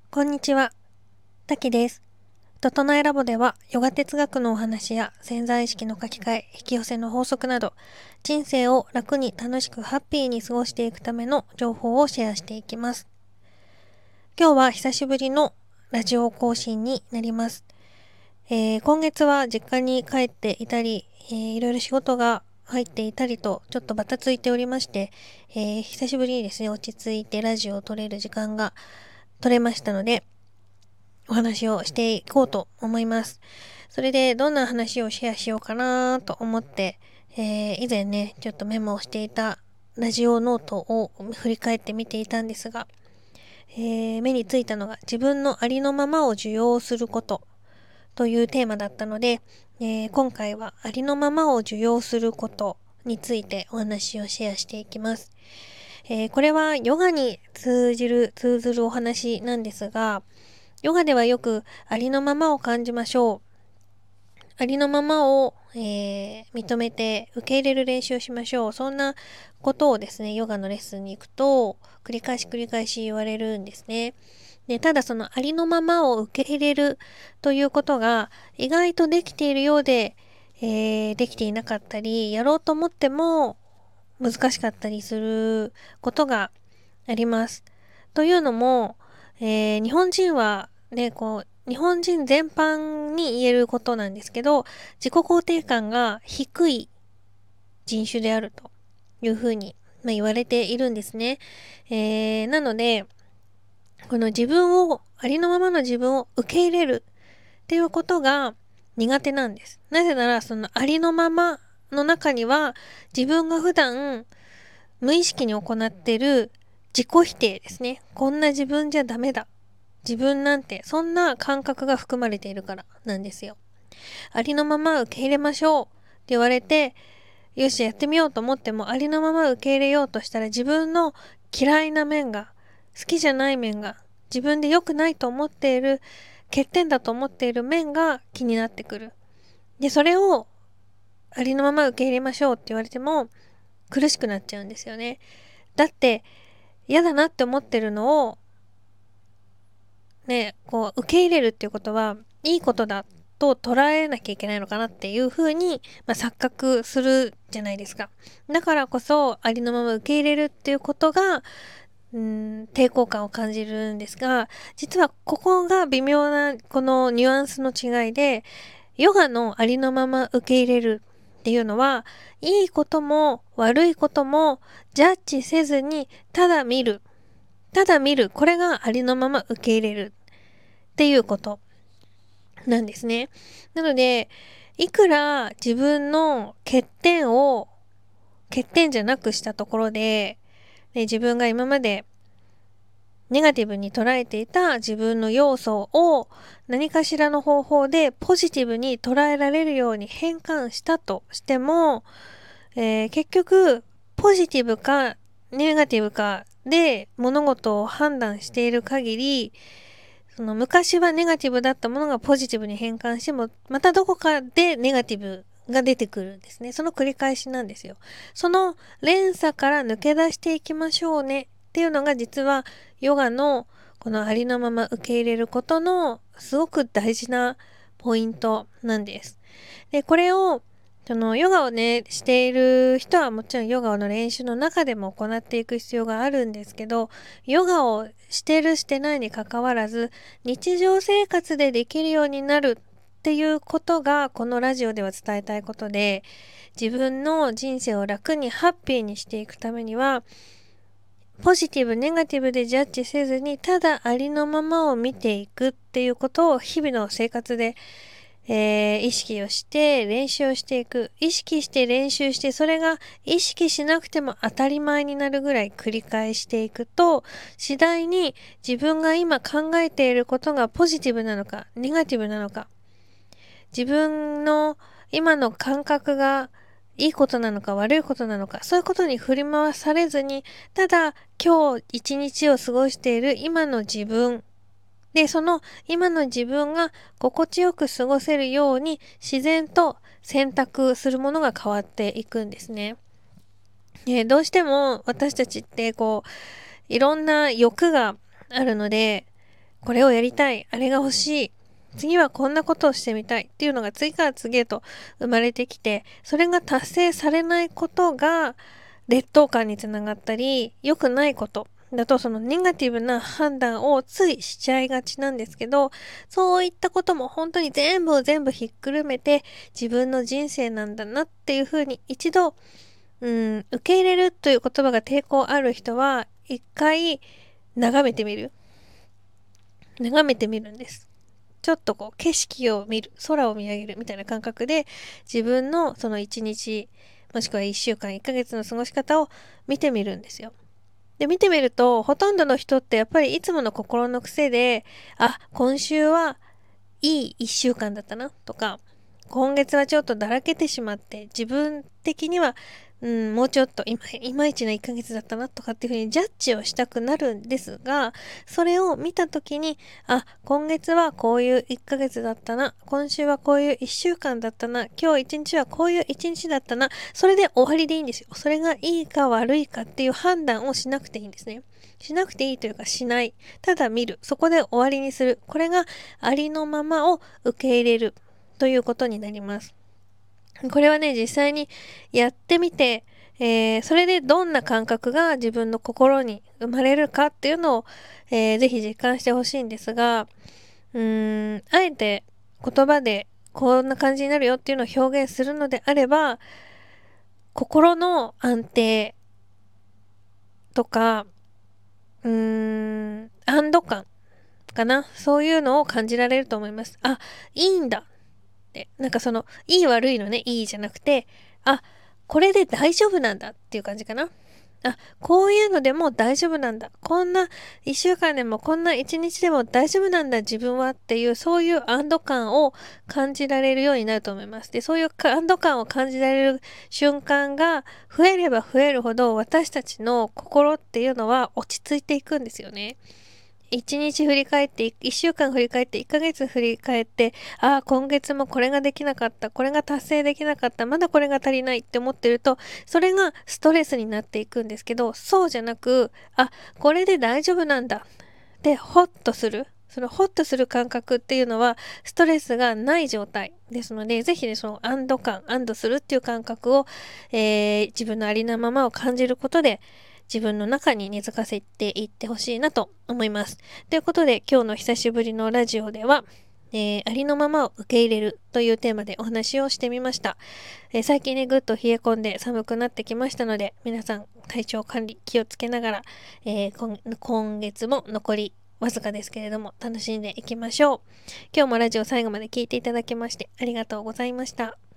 こんにちは、たきです。整えラボでは、ヨガ哲学のお話や潜在意識の書き換え、引き寄せの法則など、人生を楽に楽しくハッピーに過ごしていくための情報をシェアしていきます。今日は久しぶりのラジオ更新になります。今月は実家に帰っていたり、いろいろ仕事が入っていたりと、ちょっとバタついておりまして、久しぶりにですね、落ち着いてラジオを撮れる時間が取れましたので、お話をしていこうと思います。それでどんな話をシェアしようかなと思って、以前ね、ちょっとメモをしていたラジオノートを振り返ってみていたんですが、目についたのが自分のありのままを受容することというテーマだったので、今回はありのままを受容することについてお話をシェアしていきます。これはヨガに通ずるお話なんですが、ヨガではよくありのままを感じましょう。ありのままを、認めて受け入れる練習をしましょう。そんなことをですね、ヨガのレッスンに行くと繰り返し言われるんですね。で、ただそのありのままを受け入れるということが意外とできているようで、できていなかったり、やろうと思っても難しかったりすることがあります。というのも、日本人はね、日本人全般に言えることなんですけど、自己肯定感が低い人種であるというふうに、言われているんですね。なので、このありのままの自分を受け入れるっていうことが苦手なんです。なぜなら、そのありのままの中には、自分が普段無意識に行っている自己否定ですね。こんな自分じゃダメだ。自分なんて、そんな感覚が含まれているからなんですよ。ありのまま受け入れましょうって言われて、よしやってみようと思ってもありのまま受け入れようとしたら自分の嫌いな面が、好きじゃない面が、自分で良くないと思っている、欠点だと思っている面が気になってくる。で、それをありのまま受け入れましょうって言われても苦しくなっちゃうんですよね。だって嫌だなって思ってるのをね、受け入れるっていうことはいいことだと捉えなきゃいけないのかなっていうふうに、錯覚するじゃないですか。だからこそありのまま受け入れるっていうことが抵抗感を感じるんですが、実はここが微妙なこのニュアンスの違いで、ヨガのありのまま受け入れるっていうのは、いいことも悪いこともジャッジせずにただ見る。ただ見る。これがありのまま受け入れるっていうことなんですね。なので、いくら自分の欠点じゃなくしたところで、自分が今までネガティブに捉えていた自分の要素を何かしらの方法でポジティブに捉えられるように変換したとしても、結局ポジティブかネガティブかで物事を判断している限り、その昔はネガティブだったものがポジティブに変換しても、またどこかでネガティブが出てくるんですね。その繰り返しなんですよ。その連鎖から抜け出していきましょうねっていうのが実はヨガのこのありのまま受け入れることのすごく大事なポイントなんです。で、これをそのヨガをね、している人はもちろんヨガの練習の中でも行っていく必要があるんですけど、ヨガをしてるしてないにかかわらず、日常生活でできるようになるっていうことがこのラジオでは伝えたいことで、自分の人生を楽にハッピーにしていくためには、ポジティブ、ネガティブでジャッジせずに、ただありのままを見ていくっていうことを日々の生活で意識をして練習をしていく。意識して練習して、それが意識しなくても当たり前になるぐらい繰り返していくと、次第に自分が今考えていることがポジティブなのか、ネガティブなのか、自分の今の感覚がいいことなのか悪いことなのか、そういうことに振り回されずに、ただ今日一日を過ごしている今の自分で、その今の自分が心地よく過ごせるように自然と選択するものが変わっていくんですね。どうしても私たちっていろんな欲があるので、 これをやりたい、あれが欲しい、次はこんなことをしてみたいっていうのが次から次へと生まれてきて、それが達成されないことが劣等感につながったり、良くないことだとそのネガティブな判断をついしちゃいがちなんですけど、そういったことも本当に全部ひっくるめて自分の人生なんだなっていうふうに一度、受け入れるという言葉が抵抗ある人は一回眺めてみるんです。ちょっとこう景色を見る、空を見上げるみたいな感覚で自分のその1日もしくは1週間1ヶ月の過ごし方を見てみるんですよ。で見てみるとほとんどの人ってやっぱりいつもの心の癖で、今週はいい1週間だったなとか、今月はちょっとだらけてしまって自分的にはもうちょっといまいちな1ヶ月だったなとかっていうふうにジャッジをしたくなるんですが、それを見た時に、今月はこういう1ヶ月だったな、今週はこういう1週間だったな、今日1日はこういう1日だったな、それで終わりでいいんですよ。それがいいか悪いかっていう判断をしなくていいんですね。しなくていいというかしない。ただ見る。そこで終わりにする。これがありのままを受け入れるということになります。これはね、実際にやってみて、それでどんな感覚が自分の心に生まれるかっていうのを、ぜひ実感してほしいんですが、あえて言葉でこんな感じになるよっていうのを表現するのであれば、心の安定とか、安堵感かな。そういうのを感じられると思います。いいんだ。なんかその、いい悪いのね、いいじゃなくて、これで大丈夫なんだっていう感じかな。こういうのでも大丈夫なんだ。こんな一週間でもこんな一日でも大丈夫なんだ自分はっていう、そういう安堵感を感じられるようになると思います。で、そういう安堵感を感じられる瞬間が増えれば増えるほど私たちの心っていうのは落ち着いていくんですよね。1日振り返って、1週間振り返って、1ヶ月振り返って、今月もこれができなかった、これが達成できなかった、まだこれが足りないって思ってると、それがストレスになっていくんですけど、そうじゃなく、これで大丈夫なんだ。で、ホッとする。そのホッとする感覚っていうのは、ストレスがない状態ですので、ぜひね、その安堵するっていう感覚を、自分のありのままを感じることで、自分の中に根付かせていってほしいなと思います。ということで、今日の久しぶりのラジオでは、ありのままを受け入れるというテーマでお話をしてみました。最近ね、ぐっと冷え込んで寒くなってきましたので、皆さん体調管理気をつけながら、今月も残りわずかですけれども楽しんでいきましょう。今日もラジオ最後まで聞いていただきましてありがとうございました。